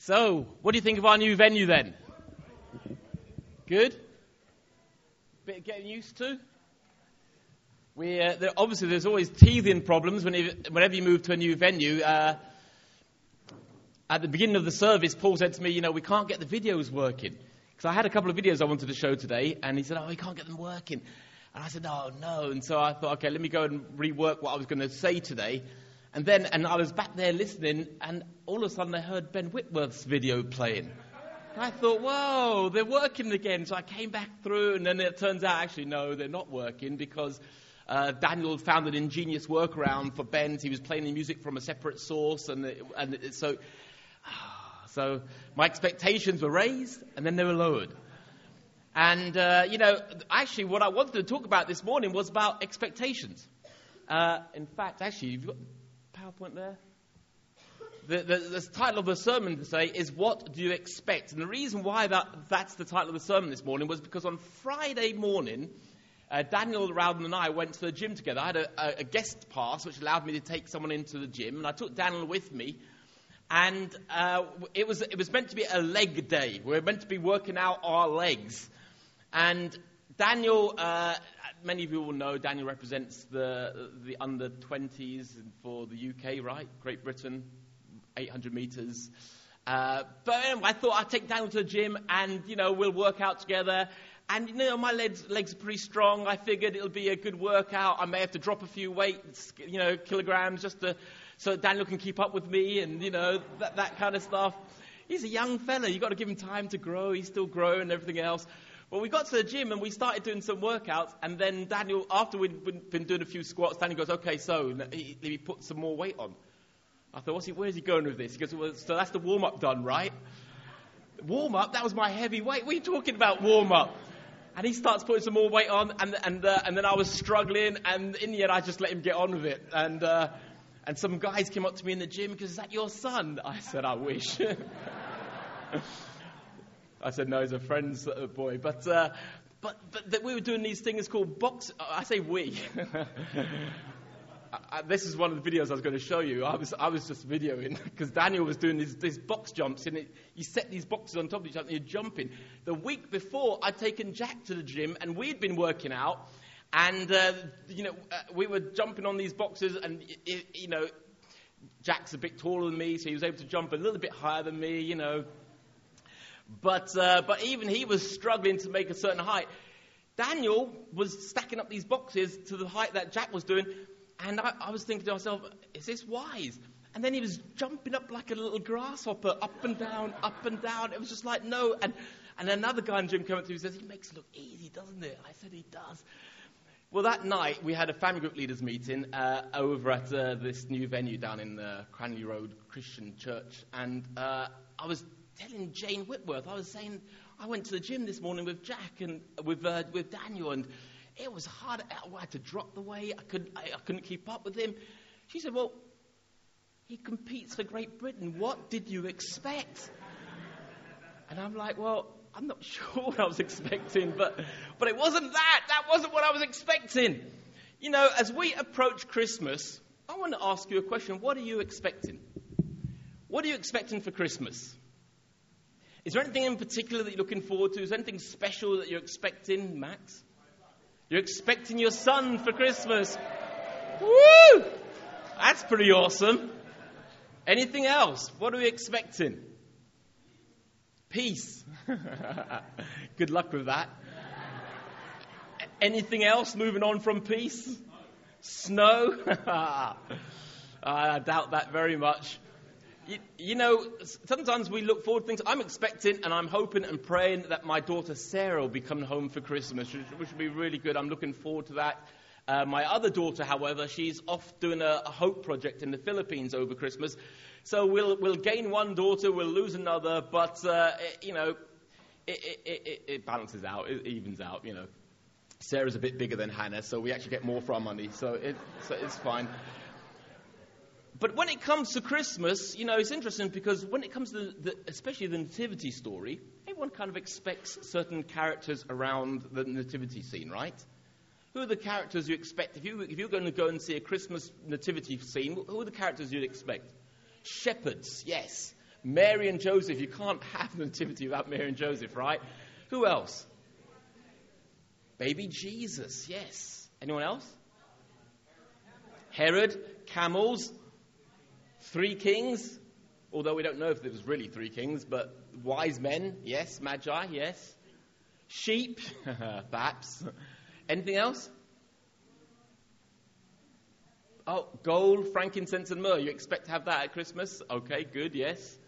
So, what do you think of our new venue then? Good? Bit of getting used to? Obviously, there's always teething problems whenever you move to a new venue. At the beginning of the service, Paul said to me, we can't get the videos working. Because I had a couple of videos I wanted to show today, and he said, we can't get them working. And I said, oh, no. And so I thought, okay, let me go and rework what I was going to say today. And I was back there listening, and all of a sudden I heard Ben Whitworth's video playing. And I thought, whoa, they're working again. So I came back through, and then it turns out, actually, no, they're not working, because Daniel found an ingenious workaround for Ben's. He was playing the music from a separate source, so my expectations were raised, and then they were lowered. And, actually what I wanted to talk about this morning was about expectations. In fact, actually, you've got PowerPoint there? The title of the sermon today is, What Do You Expect? And the reason why that's the title of the sermon this morning was because on Friday morning, Daniel Rowden and I went to the gym together. I had a guest pass, which allowed me to take someone into the gym, and I took Daniel with me. And it was meant to be a leg day. We were meant to be working out our legs. And Daniel, many of you will know, Daniel represents the under-20s for the UK, right? Great Britain, 800 metres. But anyway, I thought I'd take Daniel to the gym and, we'll work out together. And, my legs are pretty strong. I figured it'll be a good workout. I may have to drop a few weights, kilograms, so Daniel can keep up with me and, that kind of stuff. He's a young fella. You've got to give him time to grow. He's still growing and everything else. Well, we got to the gym and we started doing some workouts. And then Daniel, after we'd been doing a few squats, Daniel goes, okay, so he put some more weight on. I thought, where's he going with this? He goes, well, so that's the warm-up done, right? Warm-up? That was my heavy weight. What are you talking about, warm-up? And he starts putting some more weight on, and then I was struggling, and in the end, I just let him get on with it. And some guys came up to me in the gym and goes, is that your son? I said, I wish. I said, no, he's a friend's boy. But we were doing these things called box. I say we. This is one of the videos I was going to show you. I was just videoing because Daniel was doing these box jumps, and you set these boxes on top of each other and you're jumping. The week before, I'd taken Jack to the gym, and we'd been working out, and we were jumping on these boxes, and Jack's a bit taller than me, so he was able to jump a little bit higher than me, But even he was struggling to make a certain height. Daniel was stacking up these boxes to the height that Jack was doing. And I was thinking to myself, is this wise? And then he was jumping up like a little grasshopper, up and down, up and down. It was just like, no. And another guy in the gym came up to me and says, he makes it look easy, doesn't it? I said, he does. Well, that night, we had a family group leaders meeting over at this new venue down in Cranley Road Christian Church. And I was telling Jane Whitworth, I was saying, I went to the gym this morning with Jack and with Daniel, and it was hard. I had to drop the weight. I couldn't keep up with him. She said, well, he competes for Great Britain. What did you expect? And I'm like, well, I'm not sure what I was expecting, but it wasn't that. That wasn't what I was expecting. As we approach Christmas, I want to ask you a question. What are you expecting? What are you expecting for Christmas? Is there anything in particular that you're looking forward to? Is there anything special that you're expecting, Max? You're expecting your son for Christmas. Woo! That's pretty awesome. Anything else? What are we expecting? Peace. Good luck with that. Anything else moving on from peace? Snow? I doubt that very much. Sometimes we look forward to things. I'm expecting and I'm hoping and praying that my daughter Sarah will be coming home for Christmas, which will be really good. I'm looking forward to that. My other daughter, however, she's off doing a Hope project in the Philippines over Christmas. So we'll gain one daughter, we'll lose another, but, it balances out, it evens out, Sarah's a bit bigger than Hannah, so we actually get more for our money, so it's fine. But when it comes to Christmas, it's interesting because when it comes to especially the nativity story, everyone kind of expects certain characters around the nativity scene, right? Who are the characters you expect? If you're going to go and see a Christmas nativity scene, who are the characters you'd expect? Shepherds, yes. Mary and Joseph. You can't have the nativity without Mary and Joseph, right? Who else? Baby Jesus, yes. Anyone else? Herod, camels, 3 kings. Although we don't know if there was really 3 kings, but wise men, yes. Magi, yes. Sheep, perhaps. Anything else? Oh, gold, frankincense, and myrrh. You expect to have that at Christmas? Okay, good, yes.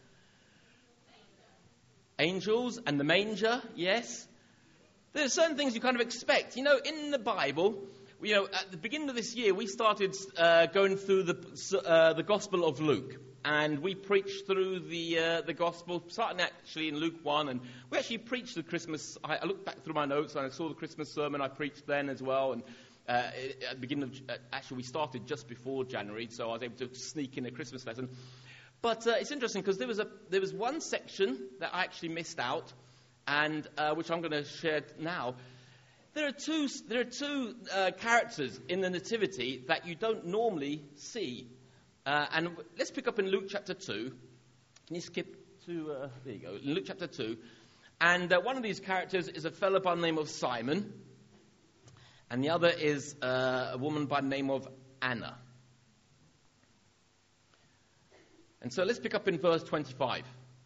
Angels and the manger, yes. There are certain things you kind of expect. You know, in the Bible, you know, at the beginning of this year, we started going through the Gospel of Luke. And we preached through the Gospel, starting actually in Luke 1. And we actually preached the Christmas. I looked back through my notes and I saw the Christmas sermon I preached then as well. And at the beginning of, actually we started just before January, so I was able to sneak in a Christmas lesson. But it's interesting because there was one section that I actually missed out, and which I'm going to share now. There are two characters in the Nativity that you don't normally see. And let's pick up in Luke chapter 2. Can you skip to, there you go, in Luke chapter 2. And one of these characters is a fellow by the name of Simon. And the other is a woman by the name of Anna. And so let's pick up in verse 25.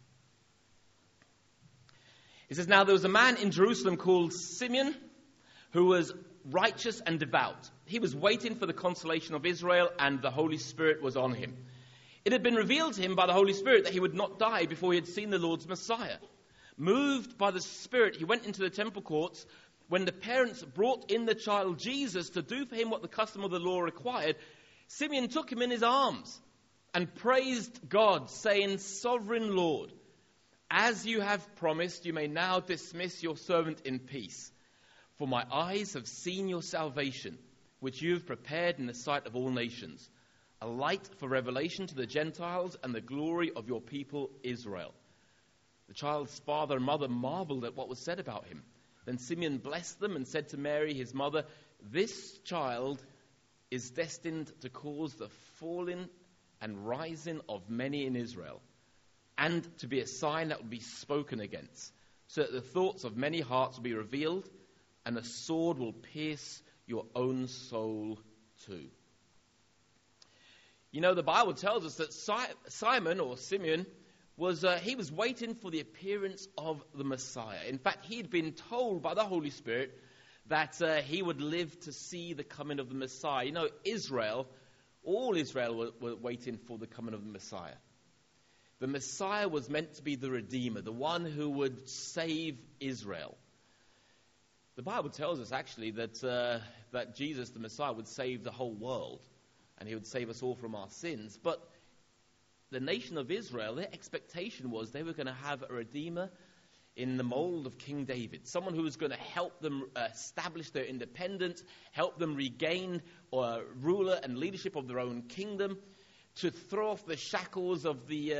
It says, "Now there was a man in Jerusalem called Simeon, who was righteous and devout. He was waiting for the consolation of Israel, and the Holy Spirit was on him. It had been revealed to him by the Holy Spirit that he would not die before he had seen the Lord's Messiah. Moved by the Spirit, he went into the temple courts. When the parents brought in the child Jesus to do for him what the custom of the law required, Simeon took him in his arms and praised God, saying, 'Sovereign Lord, as you have promised, you may now dismiss your servant in peace. For my eyes have seen your salvation, which you have prepared in the sight of all nations, a light for revelation to the Gentiles and the glory of your people Israel.' The child's father and mother marveled at what was said about him. Then Simeon blessed them and said to Mary, his mother, 'This child is destined to cause the falling and rising of many in Israel, and to be a sign that will be spoken against, so that the thoughts of many hearts will be revealed, and a sword will pierce your own soul too.'" You know, the Bible tells us that Simon, or Simeon, he was waiting for the appearance of the Messiah. In fact, he'd been told by the Holy Spirit that he would live to see the coming of the Messiah. You know, all Israel were waiting for the coming of the Messiah. The Messiah was meant to be the Redeemer, the one who would save Israel. The Bible tells us actually that Jesus, the Messiah, would save the whole world, and he would save us all from our sins. But the nation of Israel, their expectation was they were going to have a Redeemer in the mold of King David, someone who was going to help them establish their independence, help them regain ruler and leadership of their own kingdom, to throw off the shackles of the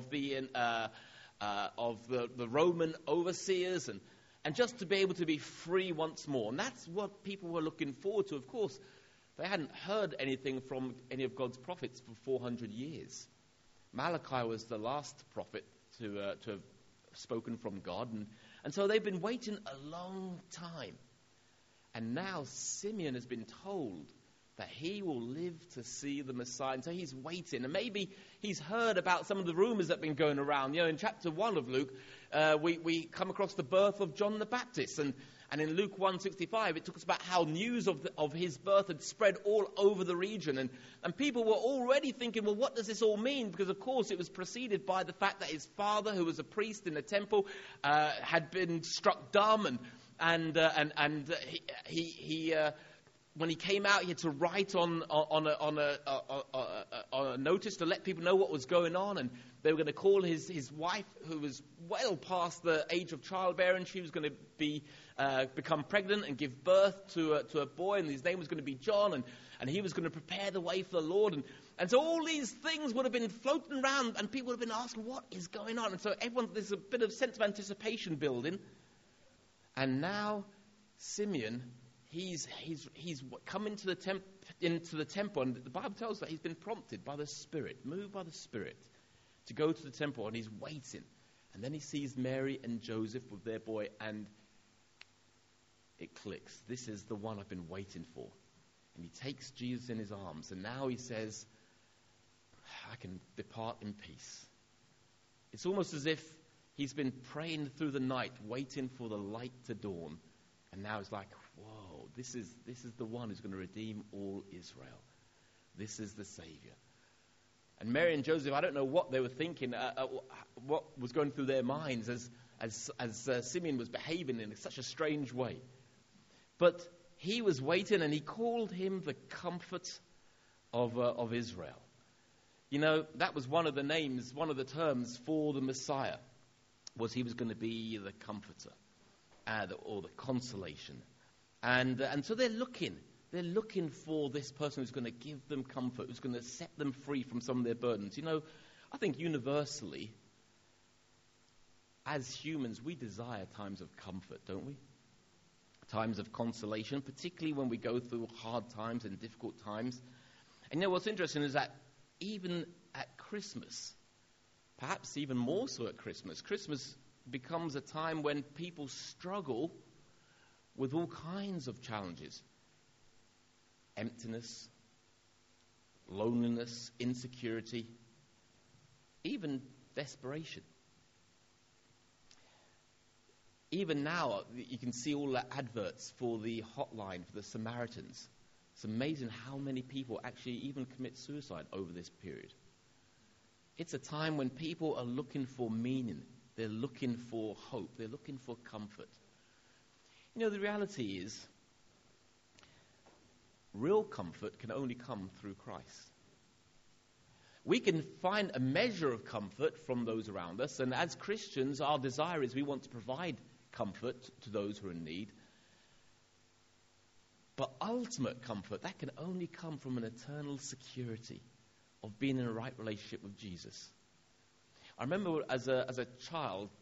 Roman overseers, and just to be able to be free once more. And that's what people were looking forward to. Of course, they hadn't heard anything from any of God's prophets for 400 years. Malachi was the last prophet to have spoken from God. And so they've been waiting a long time. And now Simeon has been told that he will live to see the Messiah. And so he's waiting. And maybe he's heard about some of the rumors that have been going around. You know, in chapter 1 of Luke, we come across the birth of John the Baptist. And in Luke 1:65, it talks about how news of his birth had spread all over the region. And people were already thinking, well, what does this all mean? Because, of course, it was preceded by the fact that his father, who was a priest in the temple, had been struck dumb. And he when he came out, he had to write on a notice to let people know what was going on. And they were going to call his wife, who was well past the age of childbearing. She was going to become pregnant and give birth to a boy, and his name was going to be John, and he was going to prepare the way for the Lord. And so all these things would have been floating around, and people would have been asking, what is going on? And so there's a bit of sense of anticipation building. And now Simeon, he's come into the temple, and the Bible tells us that he's been prompted by the Spirit, moved by the Spirit, to go to the temple, and he's waiting. And then he sees Mary and Joseph with their boy, and it clicks. This is the one I've been waiting for. And he takes Jesus in his arms, and now he says, I can depart in peace. It's almost as if he's been praying through the night, waiting for the light to dawn. And now it's like, whoa, this is the one who's going to redeem all Israel. This is the Savior. And Mary and Joseph, I don't know what they were thinking, what was going through their minds as Simeon was behaving in such a strange way. But he was waiting, and he called him the Comfort of Israel. You know, that was one of the names, one of the terms for the Messiah, was he was going to be the Comforter, or the consolation. And so they're looking for this person who's going to give them comfort, who's going to set them free from some of their burdens. You know, I think universally, as humans, we desire times of comfort, don't we? Times of consolation, particularly when we go through hard times and difficult times. And you know what's interesting is that even at Christmas, perhaps even more so at Christmas, Christmas becomes a time when people struggle with all kinds of challenges. Emptiness, loneliness, insecurity, even desperation. Even now, you can see all the adverts for the hotline for the Samaritans. It's amazing how many people actually even commit suicide over this period. It's a time when people are looking for meaning. They're looking for hope. They're looking for comfort. You know, the reality is, real comfort can only come through Christ. We can find a measure of comfort from those around us, and as Christians, our desire is we want to provide comfort to those who are in need. But ultimate comfort, that can only come from an eternal security of being in a right relationship with Jesus. I remember as a child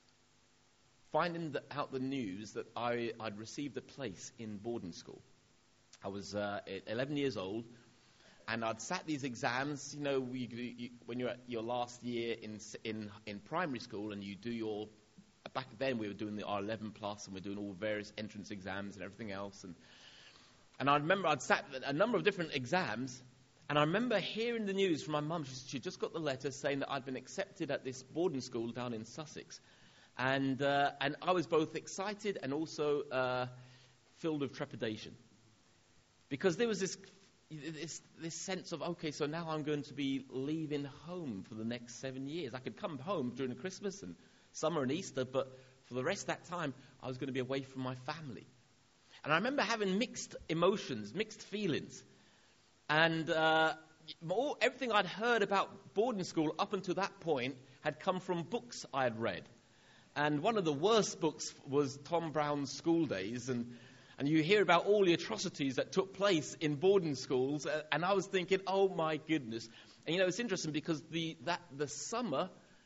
finding out the news that I'd received a place in boarding school. I was 11 years old, and I'd sat these exams. You know, when you're at your last year in primary school, and you do your. Back then, we were doing the R11 plus, and we're doing all various entrance exams and everything else. And I remember I'd sat a number of different exams, and I remember hearing the news from my mum. She just got the letter saying that I'd been accepted at this boarding school down in Sussex, and I was both excited and also filled with trepidation. Because there was this sense of, okay, so now I'm going to be leaving home for the next 7 years. I could come home during Christmas and summer and Easter, but for the rest of that time, I was going to be away from my family. And I remember having mixed emotions, mixed feelings. And everything I'd heard about boarding school up until that point had come from books I had read. And one of the worst books was Tom Brown's School Days, and you hear about all the atrocities that took place in boarding schools, and I was thinking, oh my goodness. And you know, it's interesting because the summer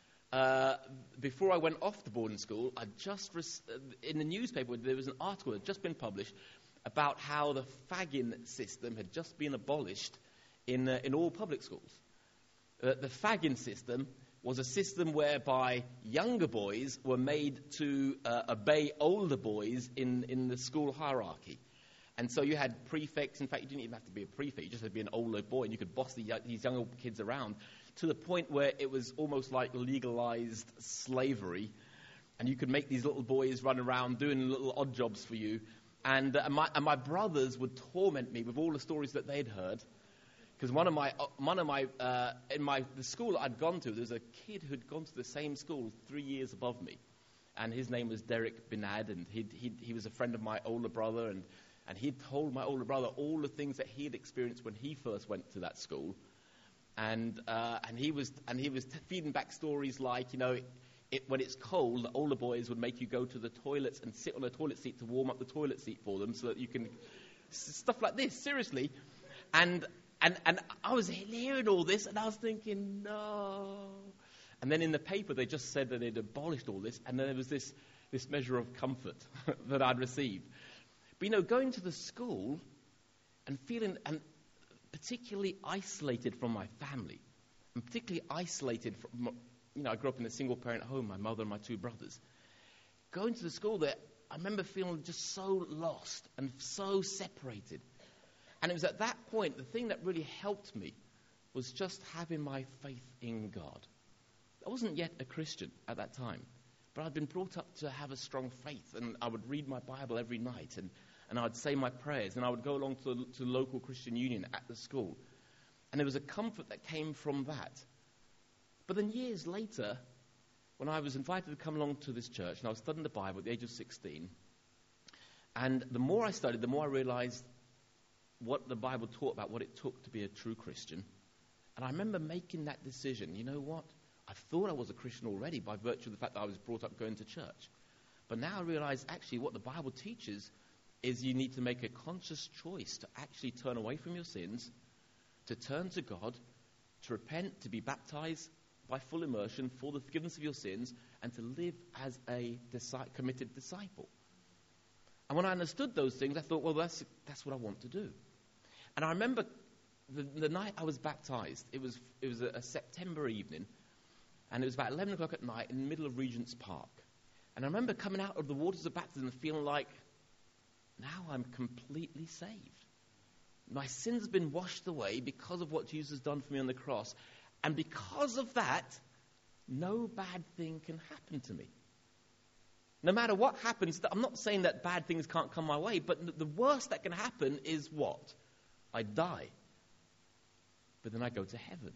before I went off to boarding school, I just in the newspaper there was an article that had just been published about how the fagging system had just been abolished in all public schools. The fagging system was a system whereby younger boys were made to obey older boys in the school hierarchy. And so you had prefects. In fact, you didn't even have to be a prefect. You just had to be an older boy, and you could boss these younger kids around to the point where it was almost like legalized slavery. And you could make these little boys run around doing little odd jobs for you. And my brothers would torment me with all the stories that they'd heard. Because the school that I'd gone to, there was a kid who'd gone to the same school 3 years above me, and his name was Derek Binad, and he was a friend of my older brother, and he'd told my older brother all the things that he had experienced when he first went to that school, and he was feeding back stories like, you know, when it's cold, the older boys would make you go to the toilets and sit on a toilet seat to warm up the toilet seat for them, so that you can stuff like this, seriously, and I was hearing all this, and I was thinking, no. And then in the paper, they just said that they'd abolished all this, and then there was this measure of comfort that I'd received. But, you know, going to the school and feeling particularly isolated from my family, and particularly isolated from, I grew up in a single-parent home, my mother and my two brothers. Going to the school there, I remember feeling just so lost and so separated. And it was at that point, the thing that really helped me was just having my faith in God. I wasn't yet a Christian at that time, but I'd been brought up to have a strong faith, and I would read my Bible every night, and I'd say my prayers, and I would go along to the local Christian union at the school. And there was a comfort that came from that. But then years later, when I was invited to come along to this church, and I was studying the Bible at the age of 16, and the more I studied, the more I realized what the Bible taught about what it took to be a true Christian. And I remember making that decision. You know what? I thought I was a Christian already by virtue of the fact that I was brought up going to church. But now I realize actually what the Bible teaches is you need to make a conscious choice to actually turn away from your sins, to turn to God, to repent, to be baptized by full immersion for the forgiveness of your sins, and to live as a committed disciple. And when I understood those things, I thought, well, that's what I want to do. And I remember the night I was baptized, it was a September evening, and it was about 11 o'clock at night in the middle of Regent's Park. And I remember coming out of the waters of baptism and feeling like, now I'm completely saved. My sins have been washed away because of what Jesus has done for me on the cross. And because of that, no bad thing can happen to me. No matter what happens, I'm not saying that bad things can't come my way, but the worst that can happen is what? I die. But then I go to heaven.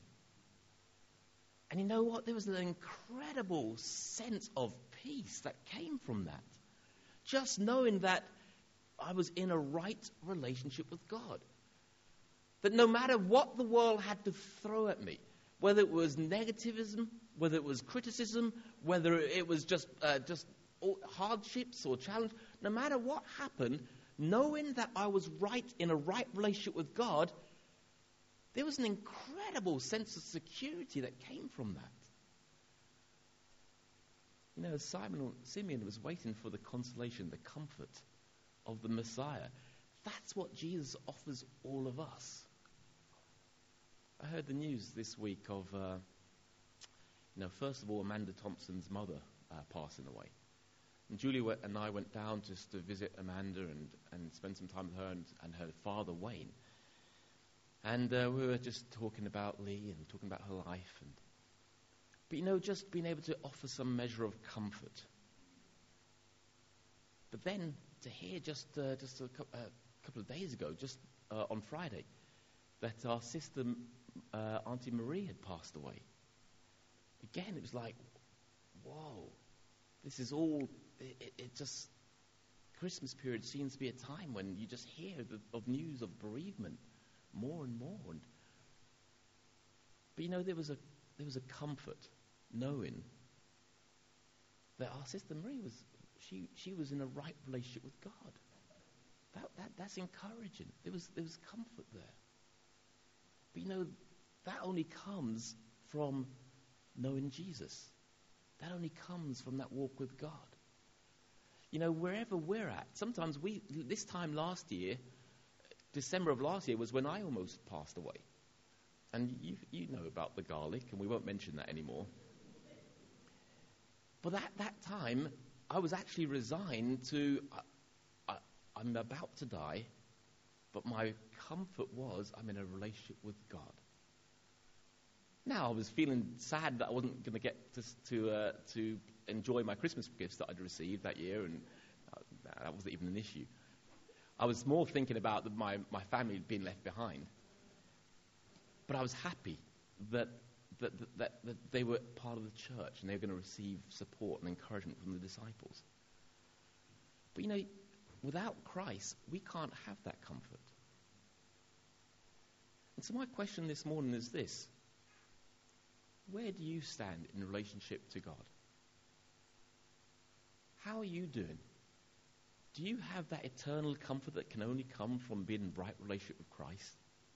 And you know what? There was an incredible sense of peace that came from that. Just knowing that I was in a right relationship with God. That no matter what the world had to throw at me, whether it was negativism, whether it was criticism, whether it was just hardships or challenge, no matter what happened, knowing that I was right in a right relationship with God, there was an incredible sense of security that came from that. You know, Simeon was waiting for the consolation, the comfort of the Messiah. That's what Jesus offers all of us. I heard the news this week of, first of all, Amanda Thompson's mother passing away. And Julie and I went down just to visit Amanda and spend some time with her and her father, Wayne. And we were just talking about Lee and talking about her life. But just being able to offer some measure of comfort. But then to hear just a couple of days ago, just on Friday, that our sister, Auntie Marie, had passed away. Again, it was like, whoa, this is all, it just, Christmas period seems to be a time when you just hear of news of bereavement more and more. But there was a comfort knowing that our sister Marie she was in a right relationship with God. That's encouraging. There was comfort there. But that only comes from knowing Jesus. That only comes from that walk with God. Wherever we're at, sometimes this time last year, December of last year was when I almost passed away. And you know about the garlic, and we won't mention that anymore. But at that time, I was actually resigned to, I'm about to die, but my comfort was I'm in a relationship with God. Now, I was feeling sad that I wasn't going to get to enjoy my Christmas gifts that I'd received that year, and that wasn't even an issue. I was more thinking about my family being left behind. But I was happy that they were part of the church and they were going to receive support and encouragement from the disciples. But without Christ, we can't have that comfort. And so my question this morning is this. Where do you stand in relationship to God? How are you doing? Do you have that eternal comfort that can only come from being in right relationship with Christ?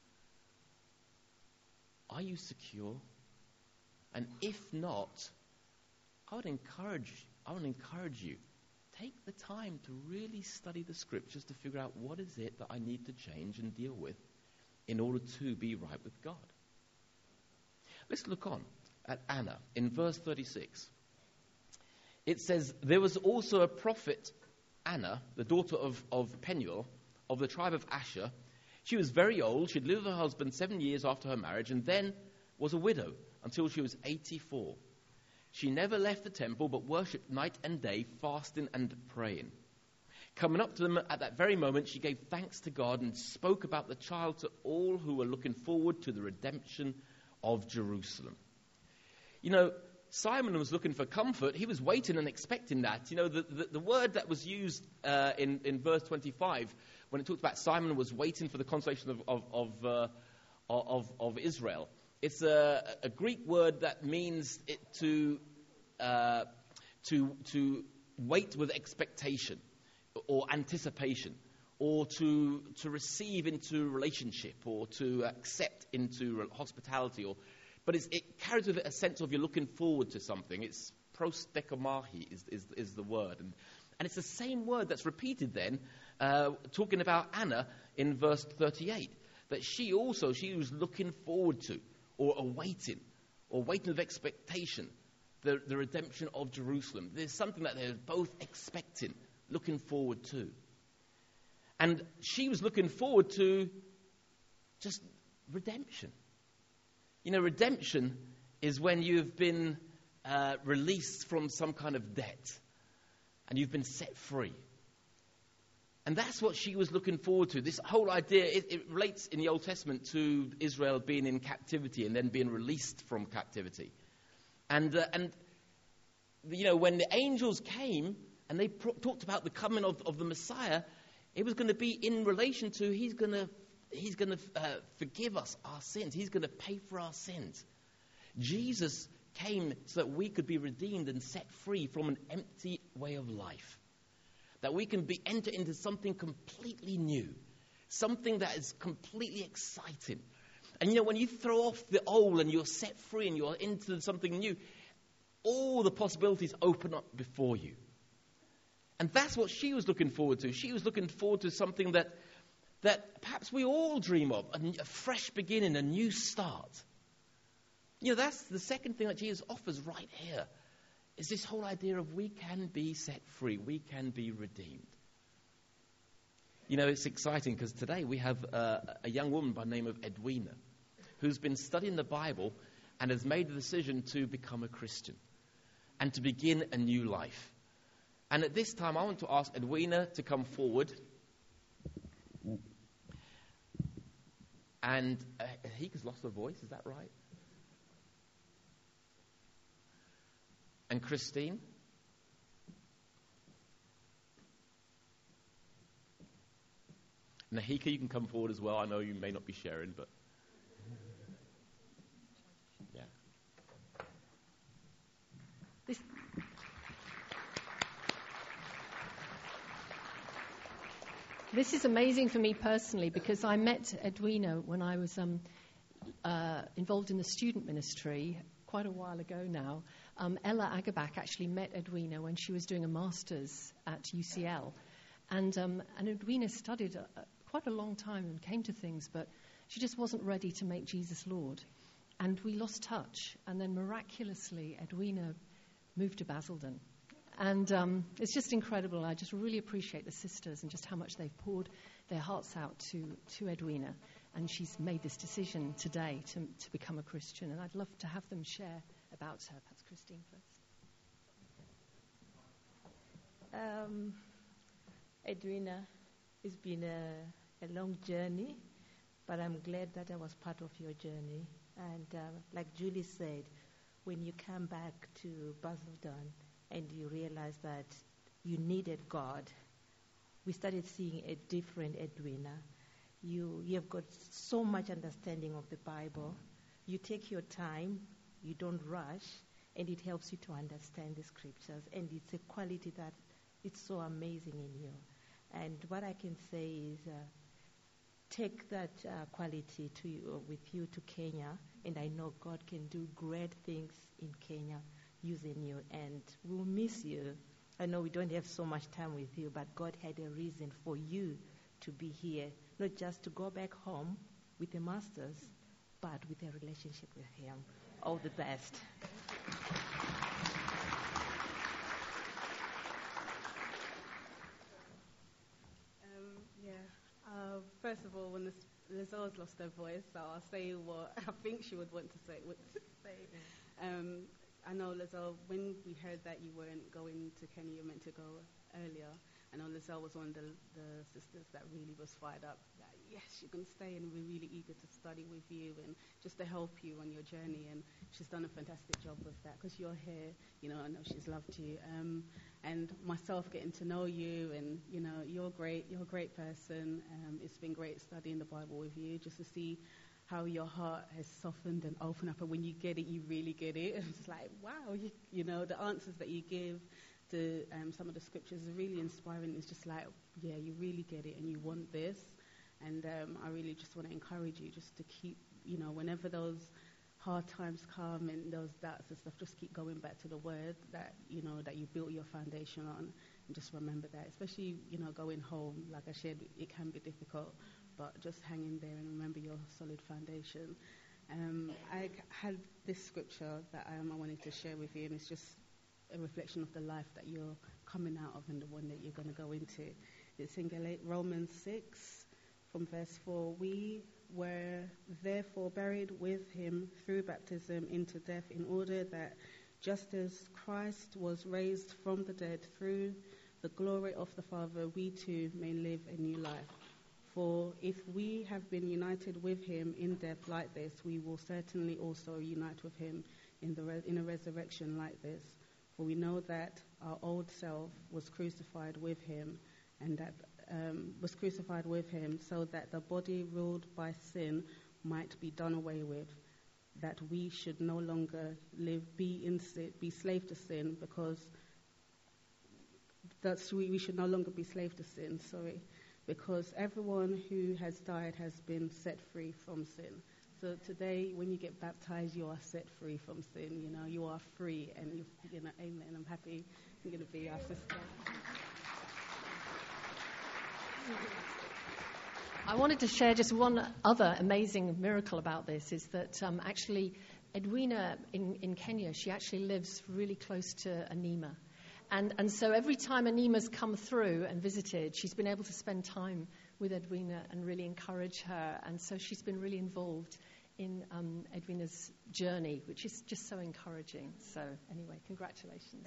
Are you secure? And if not, I would encourage you, take the time to really study the scriptures to figure out what is it that I need to change and deal with in order to be right with God. Let's look on at Anna in verse 36. It says, there was also a prophet, Anna, the daughter of Penuel, of the tribe of Asher. She was very old. She'd lived with her husband 7 years after her marriage and then was a widow until she was 84. She never left the temple but worshipped night and day, fasting and praying. Coming up to them at that very moment, she gave thanks to God and spoke about the child to all who were looking forward to the redemption of Jerusalem. You know, Simon was looking for comfort. He was waiting and expecting that. You know, the word that was used in verse 25, when it talked about Simon was waiting for the consolation of Israel, it's a Greek word that means it to wait with expectation or anticipation, or to receive into relationship, or to accept into hospitality, but it carries with it a sense of you're looking forward to something. It's prosdekamahi is the word. And it's the same word that's repeated then, talking about Anna in verse 38, that she was looking forward to, or awaiting, or waiting with expectation, the redemption of Jerusalem. There's something that they're both expecting, looking forward to. And she was looking forward to just redemption. You know, redemption is when you've been released from some kind of debt and you've been set free. And that's what she was looking forward to. This whole idea, it relates in the Old Testament to Israel being in captivity and then being released from captivity. And you know, when the angels came and they talked about the coming of the Messiah, it was going to be in relation to He's going to forgive us our sins. He's going to pay for our sins. Jesus came so that we could be redeemed and set free from an empty way of life. That we can enter into something completely new. Something that is completely exciting. And you know, when you throw off the old and you're set free and you're into something new, all the possibilities open up before you. And that's what she was looking forward to. She was looking forward to something that perhaps we all dream of, a fresh beginning, a new start. You know, that's the second thing that Jesus offers right here, is this whole idea of we can be set free, we can be redeemed. You know, it's exciting because today we have a young woman by the name of Edwina who's been studying the Bible and has made the decision to become a Christian and to begin a new life. And at this time, I want to ask Edwina to come forward. And he has lost her voice, is that right? And Christine? Nahika, you can come forward as well. I know you may not be sharing, but... yeah. This is amazing for me personally because I met Edwina when I was involved in the student ministry quite a while ago now. Ella Agabak actually met Edwina when she was doing a master's at UCL. And Edwina studied quite a long time and came to things, but she just wasn't ready to make Jesus Lord. And we lost touch. And then miraculously, Edwina moved to Basildon. And it's just incredible. I just really appreciate the sisters and just how much they've poured their hearts out to Edwina. And she's made this decision today to become a Christian. And I'd love to have them share about her. Perhaps Christine first. Edwina, it's been a long journey, but I'm glad that I was part of your journey. And like Julie said, when you come back to Basildon, and you realize that you needed God, we started seeing a different Edwina. You have got so much understanding of the Bible. You take your time, you don't rush, and it helps you to understand the scriptures. And it's a quality that it's so amazing in you. And what I can say is take that quality with you to Kenya, and I know God can do great things in Kenya using you, and we'll miss you. I know we don't have so much time with you, but God had a reason for you to be here, not just to go back home with a master's, but with a relationship with Him. All the best. First of all, when Lizelle's lost her voice, so I'll say what I think she would want to say. I know, Lizelle, when we heard that you weren't going to Kenya, you were meant to go earlier. I know Lizelle was one of the sisters that really was fired up that, yes, you can stay, and we're really eager to study with you and just to help you on your journey. And she's done a fantastic job with that because you're here. You know, I know she's loved you. And myself getting to know you, and, you know, you're great. You're a great person. It's been great studying the Bible with you, just to see how your heart has softened and opened up. And when you get it, you really get it. And it's like, wow, you know, the answers that you give to some of the scriptures are really inspiring. It's just like, yeah, you really get it and you want this. And I really just want to encourage you just to keep, you know, whenever those hard times come and those doubts and stuff, just keep going back to the word that, you know, that you built your foundation on. And just remember that, especially, you know, going home, like I said, it can be difficult, but just hang in there and remember your solid foundation. I had this scripture that I wanted to share with you, and it's just a reflection of the life that you're coming out of and the one that you're going to go into. It's in Romans 6 from verse 4. We were therefore buried with him through baptism into death, in order that just as Christ was raised from the dead through the glory of the Father, we too may live a new life. For if we have been united with him in death like this, we will certainly also unite with him in a resurrection like this. For we know that our old self was crucified with him, and that so that the body ruled by sin might be done away with, that we should no longer be slave to sin, we should no longer be slave to sin, because everyone who has died has been set free from sin. So today, when you get baptized, you are set free from sin. You know, you are free, and you know, amen. I'm happy you're going to be our sister. I wanted to share just one other amazing miracle about this, is that actually Edwina in Kenya, she actually lives really close to Anima. And so every time Anima's come through and visited, she's been able to spend time with Edwina and really encourage her. And so she's been really involved in Edwina's journey, which is just so encouraging. So anyway, congratulations.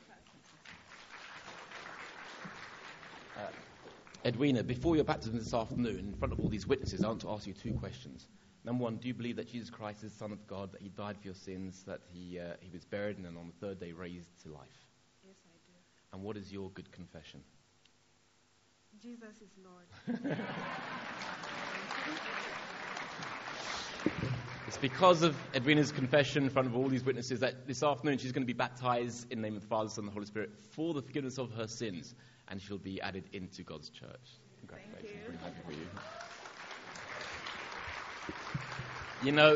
Edwina, before your baptism this afternoon, in front of all these witnesses, I want to ask you two questions. Number one, do you believe that Jesus Christ is the Son of God, that he died for your sins, that he was buried and then on the third day raised to life? Yes, I do. And what is your good confession? Jesus is Lord. It's because of Edwina's confession in front of all these witnesses that this afternoon she's going to be baptized in the name of the Father, Son, and the Holy Spirit for the forgiveness of her sins, and she'll be added into God's church. Congratulations. I'm really happy for you. You know,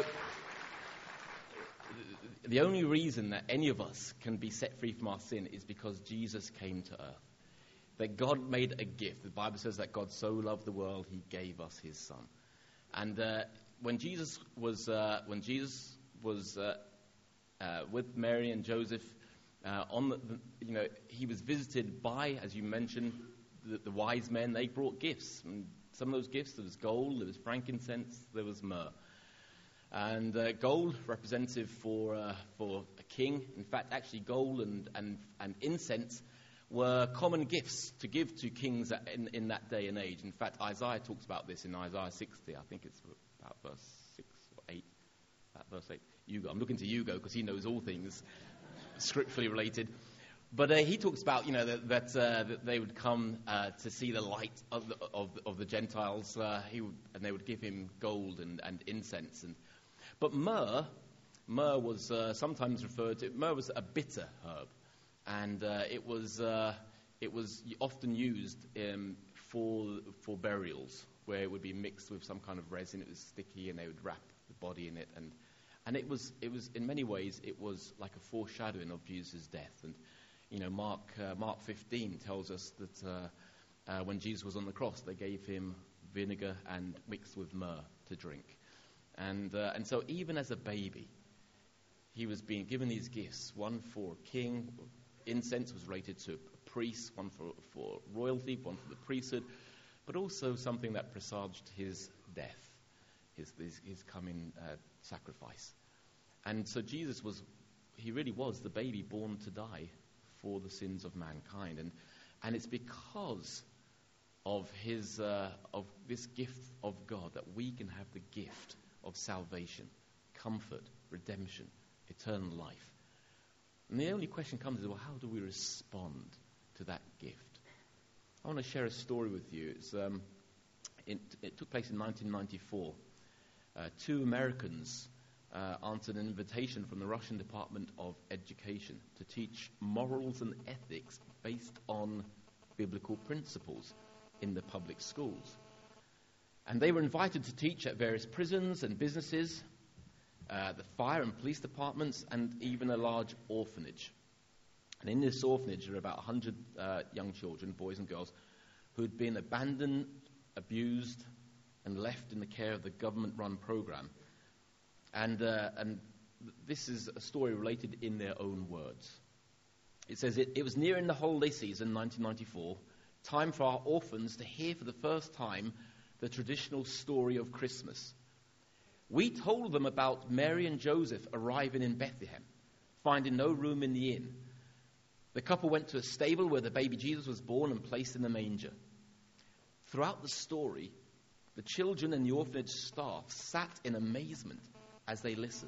the only reason that any of us can be set free from our sin is because Jesus came to earth. That God made a gift. The Bible says that God so loved the world, he gave us his Son. And when Jesus was with Mary and Joseph, he was visited by, as you mentioned, the wise men. They brought gifts. And some of those gifts, there was gold, there was frankincense, there was myrrh. And gold, representative for a king. In fact, actually, gold and incense were common gifts to give to kings in that day and age. In fact, Isaiah talks about this in Isaiah 60. I think it's about verse 6 or 8. Verse 8. Hugo, I'm looking to Hugo because he knows all things scripturally related. But he talks about, that they would come to see the light of the Gentiles, and they would give him gold and incense. But myrrh was sometimes referred to. Myrrh was a bitter herb, and it was often used for burials, where it would be mixed with some kind of resin. It was sticky, and they would wrap the body in it, and it was in many ways it was like a foreshadowing of Jesus' death. And Mark 15 tells us that when Jesus was on the cross, they gave him vinegar and mixed with myrrh to drink. And so even as a baby, he was being given these gifts, one for a king. Incense was related to a priest, one for royalty, one for the priesthood, but also something that presaged his death, his coming sacrifice. And so Jesus he really was the baby born to die for the sins of mankind. And it's because of of this gift of God that we can have the gift of salvation, comfort, redemption, eternal life. And the only question comes is, well, how do we respond to that gift? I want to share a story with you. It took place in 1994. Two Americans answered an invitation from the Russian Department of Education to teach morals and ethics based on biblical principles in the public schools. And they were invited to teach at various prisons and businesses, the fire and police departments, and even a large orphanage. And in this orphanage, there were about 100 young children, boys and girls, who had been abandoned, abused, and left in the care of the government-run program. And this is a story related in their own words. It says, it was nearing the holiday season, 1994, time for our orphans to hear for the first time the traditional story of Christmas. We told them about Mary and Joseph arriving in Bethlehem, finding no room in the inn. The couple went to a stable where the baby Jesus was born and placed in the manger. Throughout the story, the children and the orphanage staff sat in amazement as they listened.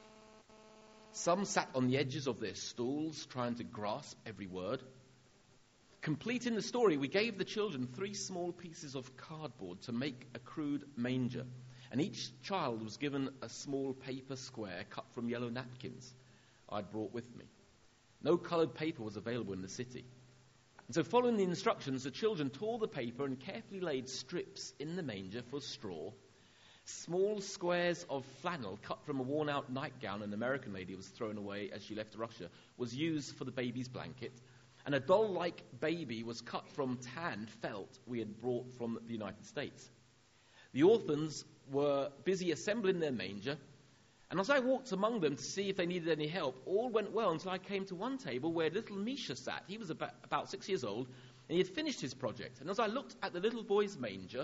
Some sat on the edges of their stools, trying to grasp every word. Completing the story, we gave the children 3 small pieces of cardboard to make a crude manger, and each child was given a small paper square cut from yellow napkins I'd brought with me. No coloured paper was available in the city. And so following the instructions, the children tore the paper and carefully laid strips in the manger for straw. Small squares of flannel cut from a worn-out nightgown an American lady was thrown away as she left Russia was used for the baby's blanket. And a doll-like baby was cut from tanned felt we had brought from the United States. The orphans were busy assembling their manger, and as I walked among them to see if they needed any help, all went well until I came to one table where little Misha sat. He was about 6 years old, and he had finished his project. And as I looked at the little boy's manger,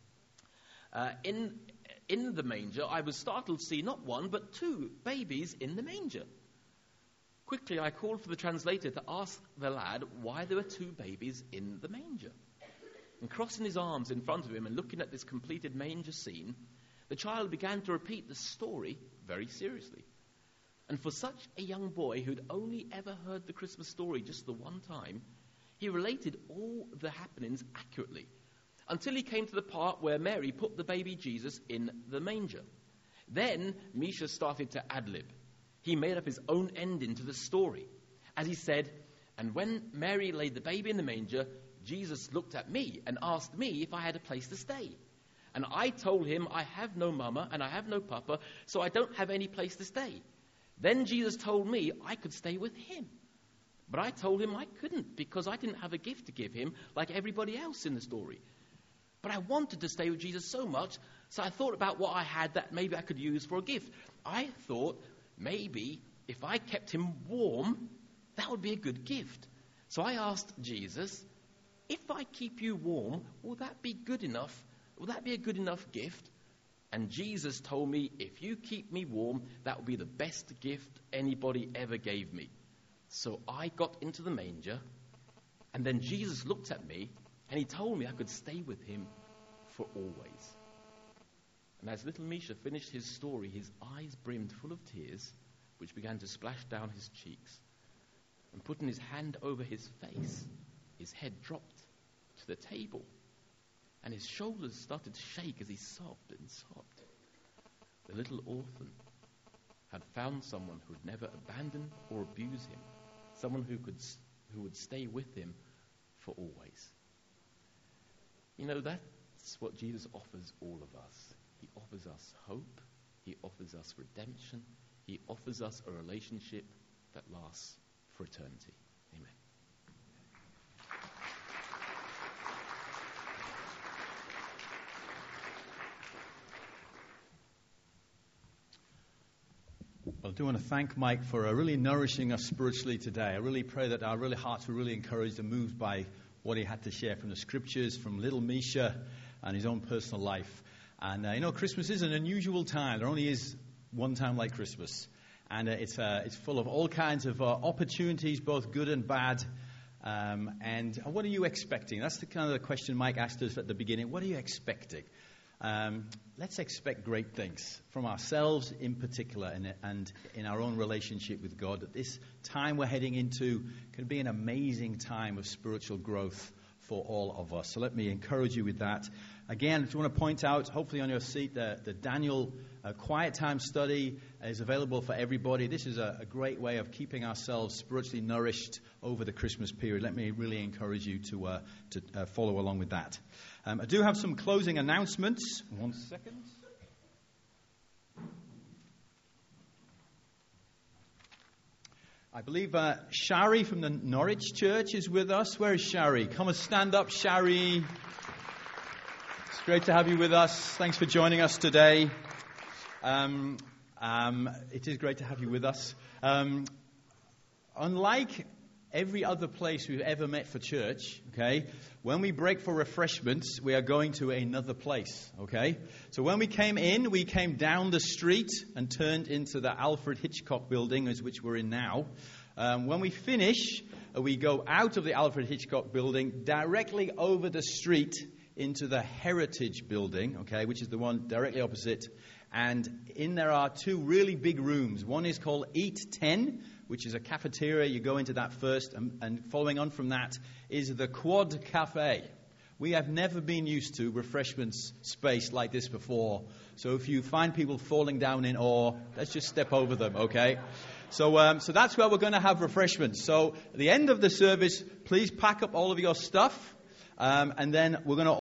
in the manger, I was startled to see not one, but 2 babies in the manger. Quickly, I called for the translator to ask the lad why there were 2 babies in the manger. And crossing his arms in front of him and looking at this completed manger scene, the child began to repeat the story very seriously. And for such a young boy who'd only ever heard the Christmas story just the one time, he related all the happenings accurately, until he came to the part where Mary put the baby Jesus in the manger. Then Misha started to ad-lib. He made up his own ending to the story. As he said, and when Mary laid the baby in the manger, Jesus looked at me and asked me if I had a place to stay. And I told him, I have no mama and I have no papa, so I don't have any place to stay. Then Jesus told me I could stay with him. But I told him I couldn't because I didn't have a gift to give him like everybody else in the story. But I wanted to stay with Jesus so much, so I thought about what I had that maybe I could use for a gift. I thought maybe if I kept him warm, that would be a good gift. So I asked Jesus, if I keep you warm, will that be good enough? Will that be a good enough gift? And Jesus told me, if you keep me warm, that will be the best gift anybody ever gave me. So I got into the manger, and then Jesus looked at me, and he told me I could stay with him for always. And as little Misha finished his story, his eyes brimmed full of tears, which began to splash down his cheeks. And putting his hand over his face, his head dropped to the table, and his shoulders started to shake as he sobbed and sobbed. The little orphan had found someone who would never abandon or abuse him, someone who would stay with him for always. You know, that's what Jesus offers all of us. He offers us hope. He offers us redemption. He offers us a relationship that lasts for eternity. Amen. Well, do want to thank Mike for really nourishing us spiritually today. I really pray that our hearts were really encouraged and moved by what he had to share from the scriptures, from little Misha and his own personal life. And, Christmas is an unusual time. There only is one time like Christmas. And it's full of all kinds of opportunities, both good and bad. And what are you expecting? That's the kind of the question Mike asked us at the beginning. What are you expecting? Let's expect great things from ourselves in particular and in our own relationship with God. That this time we're heading into can be an amazing time of spiritual growth for all of us. So let me encourage you with that. Again, if you want to point out, hopefully on your seat, the Daniel Quiet Time Study is available for everybody. This is a great way of keeping ourselves spiritually nourished over the Christmas period. Let me really encourage you to follow along with that. I do have some closing announcements. 1 second. I believe Shari from the Norwich Church is with us. Where is Shari? Come and stand up, Shari. It's great to have you with us. Thanks for joining us today. It is great to have you with us. Unlike every other place we've ever met for church, okay, when we break for refreshments, we are going to another place, okay? So when we came down the street and turned into the Alfred Hitchcock building, which we're in now. When we finish, we go out of the Alfred Hitchcock building directly over the street into the Heritage building, okay, which is the one directly opposite. And in there are two really big rooms. One is called Eat 10, which is a cafeteria. You go into that first, and following on from that is the Quad Cafe. We have never been used to refreshments space like this before. So if you find people falling down in awe, let's just step over them, okay? So that's where we're going to have refreshments. So at the end of the service, please pack up all of your stuff, and then we're going to